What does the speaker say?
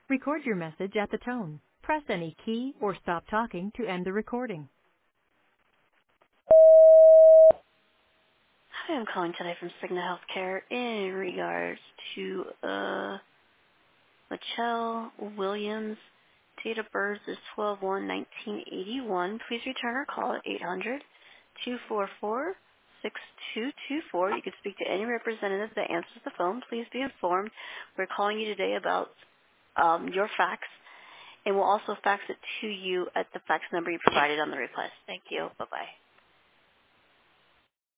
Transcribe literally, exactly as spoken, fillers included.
Record your message at the tone. Press any key or stop talking to end the recording. Hi, I'm calling today from Cigna Healthcare in regards to uh, Michelle Williams. Date of birth is twelve one nineteen eighty-one. Please return our call at eight hundred, two four four, six two two four. You can speak to any representative that answers the phone. Please be informed we're calling you today about um, your fax, and we'll also fax it to you at the fax number you provided on the request. Thank you. Bye-bye.